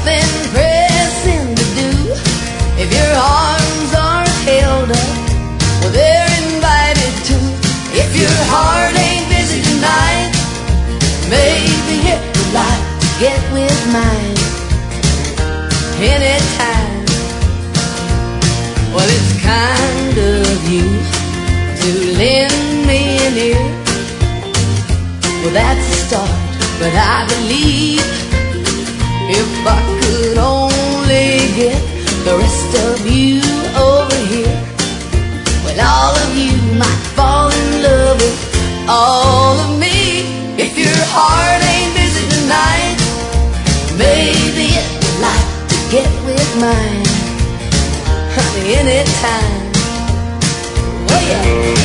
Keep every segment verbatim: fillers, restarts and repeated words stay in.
something pressing to do. If your arms aren't held up, well, they're invited to. If your heart ain't busy tonight, maybe it would like to get with mine anytime. Well, it's kind of you to lend me an ear. Well, that's a start, but I believe if I could only get the rest of you over here, well, all of you might fall in love with all of me. If your heart ain't busy tonight, maybe it would like to get with mine, honey, anytime. Oh yeah.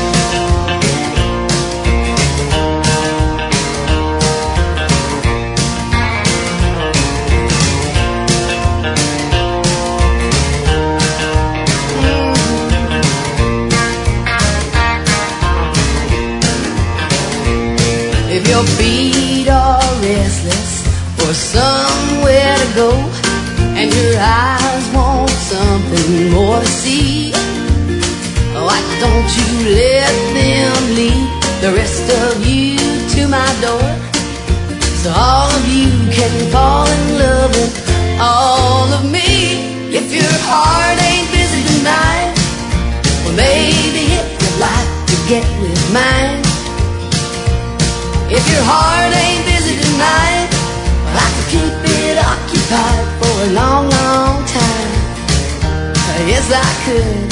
If your feet are restless for somewhere to go, and your eyes want something more to see, why don't you let them lead the rest of you to my door, so all of you can fall in love with all of me. If your heart ain't busy tonight, well, maybe it would like to get with mine. If your heart ain't busy tonight, well, I could keep it occupied for a long, long time. Yes, I could.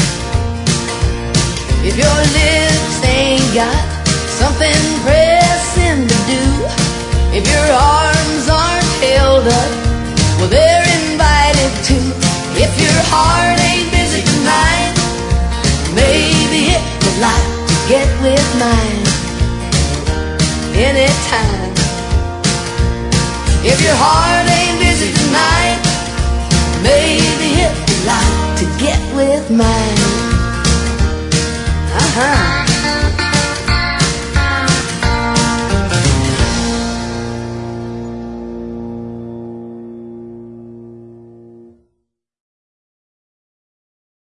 If your lips ain't got something pressing to do, if your arms aren't held up, well, they're invited to. If your heart ain't busy tonight, maybe it would like to get with mine anytime. If your heart